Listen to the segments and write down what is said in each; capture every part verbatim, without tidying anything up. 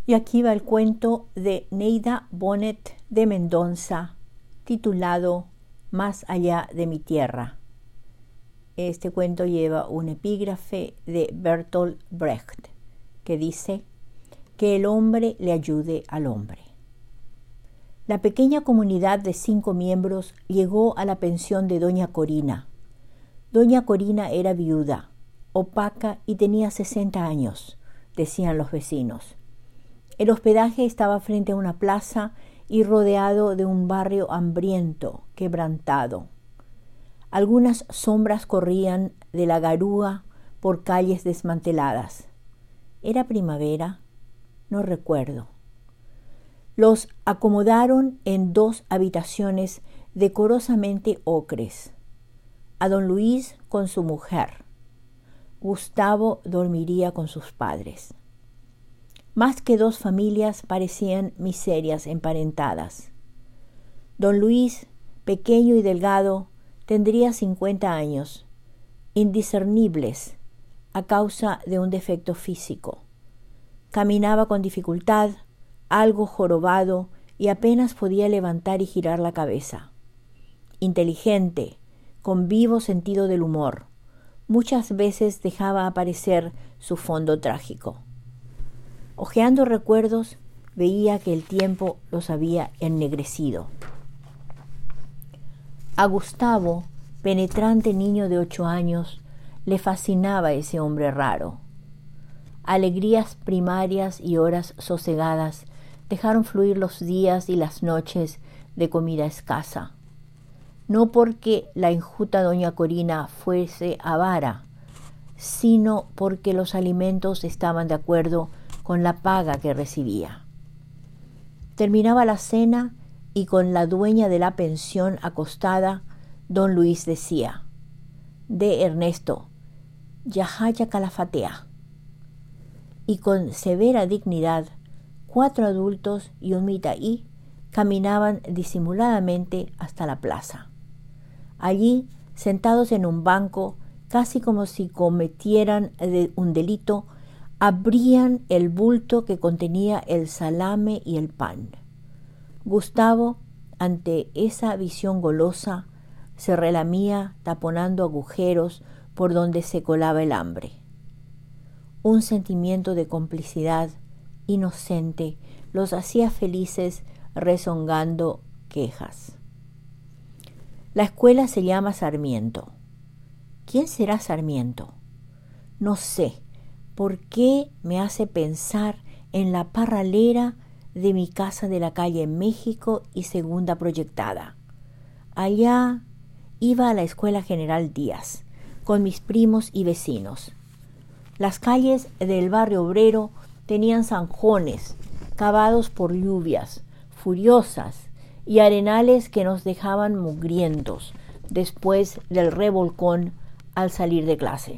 Y aquí va el cuento de Neida Bonet de Mendoza, titulado Más allá de mi tierra. Este cuento lleva un epígrafe de Bertolt Brecht, que dice: que el hombre le ayude al hombre. La pequeña comunidad de cinco miembros llegó a la pensión de doña Corina. Doña Corina era viuda, opaca y tenía sesenta años, decían los vecinos. El hospedaje estaba frente a una plaza y rodeado de un barrio hambriento, quebrantado. Algunas sombras corrían de la garúa por calles desmanteladas. ¿Era primavera? No recuerdo. Los acomodaron en dos habitaciones decorosamente ocres. A don Luis con su mujer. Gustavo dormiría con sus padres. Más que dos familias parecían miserias emparentadas. Don Luis, pequeño y delgado, tendría cincuenta años, indiscernibles a causa de un defecto físico. Caminaba con dificultad, algo jorobado, y apenas podía levantar y girar la cabeza. Inteligente, con vivo sentido del humor, muchas veces dejaba aparecer su fondo trágico. Hojeando recuerdos, veía que el tiempo los había ennegrecido. A Gustavo, penetrante niño de ocho años, le fascinaba ese hombre raro. Alegrías primarias y horas sosegadas dejaron fluir los días y las noches de comida escasa. No porque la enjuta doña Corina fuese avara, sino porque los alimentos estaban de acuerdo con la paga que recibía. Terminaba la cena y con la dueña de la pensión acostada, don Luis decía: «De Ernesto, yajaya calafatea». Y con severa dignidad, cuatro adultos y un mitaí caminaban disimuladamente hasta la plaza. Allí, sentados en un banco, casi como si cometieran un delito, abrían el bulto que contenía el salame y el pan. Gustavo, ante esa visión golosa, se relamía taponando agujeros por donde se colaba el hambre. Un sentimiento de complicidad inocente los hacía felices rezongando quejas. La escuela se llama Sarmiento. ¿Quién será Sarmiento? No sé. ¿Por qué me hace pensar en la parralera de mi casa de la calle México y Segunda Proyectada? Allá iba a la Escuela General Díaz, con mis primos y vecinos. Las calles del barrio obrero tenían zanjones, cavados por lluvias furiosas, y arenales que nos dejaban mugrientos después del revolcón al salir de clase.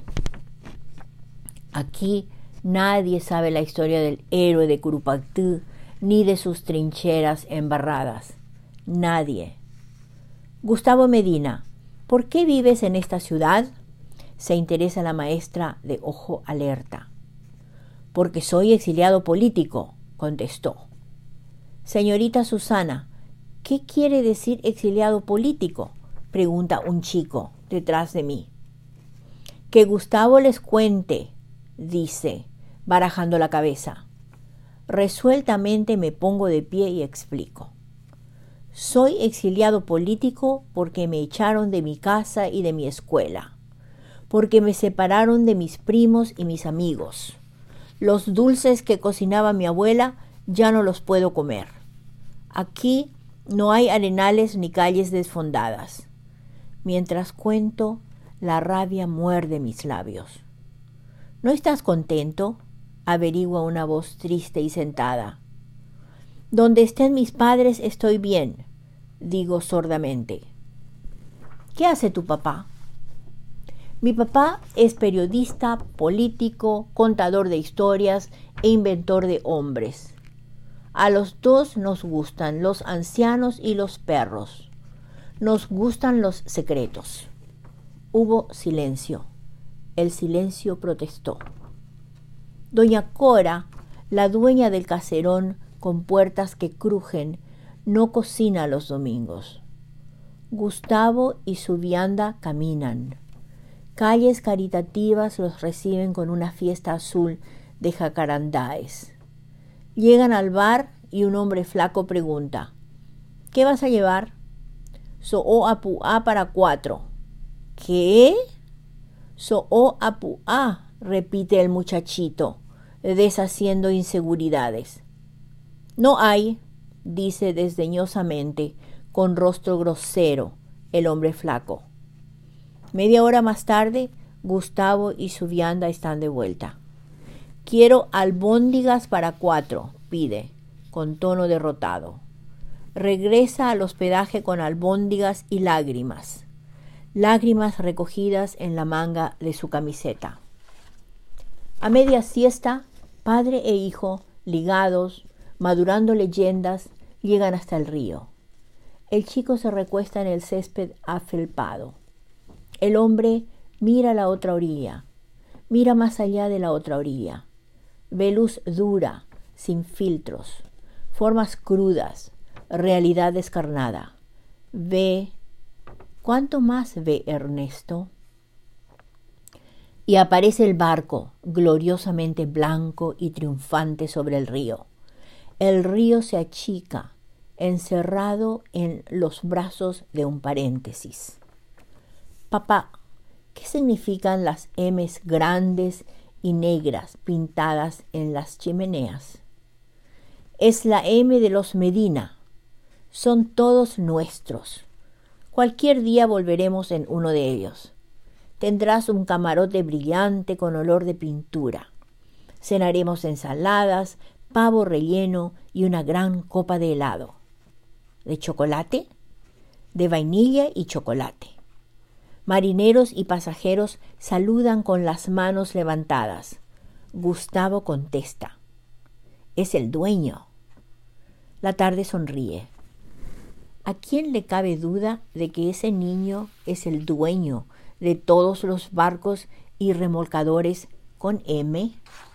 Aquí nadie sabe la historia del héroe de Curupaytí ni de sus trincheras embarradas. Nadie. Gustavo Medina, ¿por qué vives en esta ciudad?, se interesa la maestra de ojo alerta. Porque soy exiliado político, contestó. Señorita Susana, ¿qué quiere decir exiliado político?, pregunta un chico detrás de mí. Que Gustavo les cuente, dice, barajando la cabeza. Resueltamente me pongo de pie y explico. Soy exiliado político porque me echaron de mi casa y de mi escuela, porque me separaron de mis primos y mis amigos. Los dulces que cocinaba mi abuela ya no los puedo comer. Aquí no hay arenales ni calles desfondadas. Mientras cuento, la rabia muerde mis labios. ¿No estás contento?, averigua una voz triste y sentada. Donde estén mis padres estoy bien, digo sordamente. ¿Qué hace tu papá? Mi papá es periodista, político, contador de historias e inventor de hombres. A los dos nos gustan los ancianos y los perros. Nos gustan los secretos. Hubo silencio. El silencio protestó. Doña Cora, La dueña del caserón con puertas que crujen no cocina los domingos. Gustavo y su vianda caminan. Calles caritativas los reciben con una fiesta azul de jacarandáes. Llegan al bar y un hombre flaco pregunta: ¿qué vas a llevar? So apu a para cuatro. ¿Qué? So apu a, repite el muchachito, deshaciendo inseguridades. No hay, dice desdeñosamente, con rostro grosero, el hombre flaco. Media hora más tarde, Gustavo y su vianda están de vuelta. Quiero albóndigas para cuatro, pide, con tono derrotado. Regresa al hospedaje con albóndigas y lágrimas. Lágrimas recogidas en la manga de su camiseta. A media siesta, padre e hijo, ligados, madurando leyendas, llegan hasta el río. El chico se recuesta en el césped afelpado. El hombre mira a la otra orilla, mira más allá de la otra orilla. Ve luz dura, sin filtros, formas crudas, realidad descarnada. Ve, ¿cuánto más ve Ernesto? Y aparece el barco, gloriosamente blanco y triunfante sobre el río. El río se achica, encerrado en los brazos de un paréntesis. Papá, ¿qué significan las M's grandes y negras pintadas en las chimeneas? Es la M de los Medina. Son todos nuestros. Cualquier día volveremos en uno de ellos. Tendrás un camarote brillante con olor de pintura. Cenaremos ensaladas, pavo relleno y una gran copa de helado. ¿De chocolate? De vainilla y chocolate. Marineros y pasajeros saludan con las manos levantadas. Gustavo contesta: es el dueño. La tarde sonríe. ¿A quién le cabe duda de que ese niño es el dueño de todos los barcos y remolcadores con M?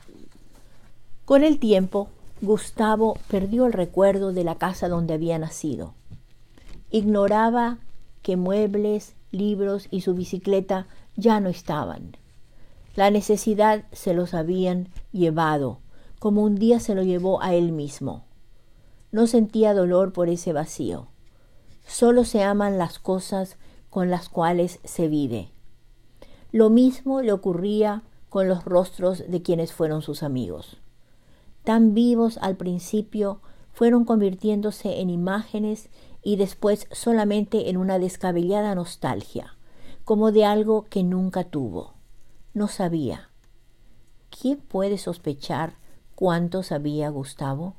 Con el tiempo, Gustavo perdió el recuerdo de la casa donde había nacido. Ignoraba que muebles, libros y su bicicleta ya no estaban. La necesidad se los habían llevado, como un día se lo llevó a él mismo. No sentía dolor por ese vacío. Solo se aman las cosas con las cuales se vive. Lo mismo le ocurría con los rostros de quienes fueron sus amigos. Tan vivos al principio, fueron convirtiéndose en imágenes y después solamente en una descabellada nostalgia, como de algo que nunca tuvo. No sabía. ¿Quién puede sospechar cuánto sabía Gustavo?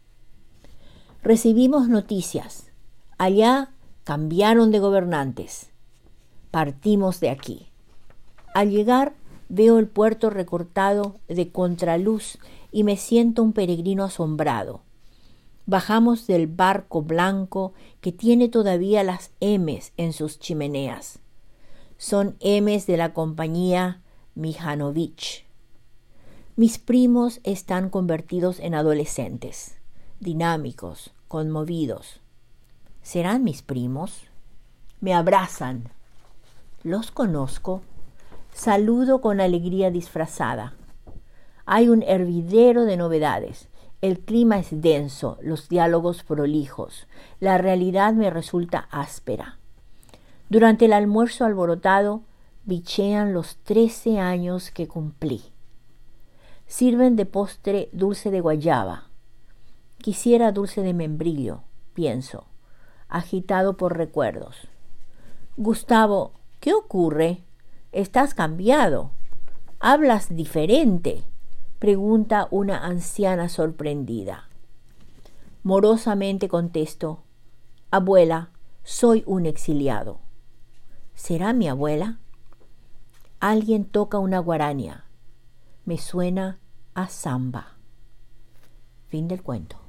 Recibimos noticias. Allá cambiaron de gobernantes. Partimos de aquí. Al llegar, veo el puerto recortado de contraluz y me siento un peregrino asombrado. Bajamos del barco blanco que tiene todavía las M's en sus chimeneas. Son M's de la compañía Mihanovich. Mis primos están convertidos en adolescentes, dinámicos, conmovidos. ¿Serán mis primos? Me abrazan. Los conozco. Saludo con alegría disfrazada. Hay un hervidero de novedades. El clima es denso, los diálogos prolijos. La realidad me resulta áspera. Durante el almuerzo alborotado, bichean los trece años que cumplí. Sirven de postre dulce de guayaba. Quisiera dulce de membrillo, pienso, agitado por recuerdos. Gustavo, ¿qué ocurre? Estás cambiado. Hablas diferente, pregunta una anciana sorprendida. Morosamente contesto: abuela, soy un exiliado. ¿Será mi abuela? Alguien toca una guarania. Me suena a samba. Fin del cuento.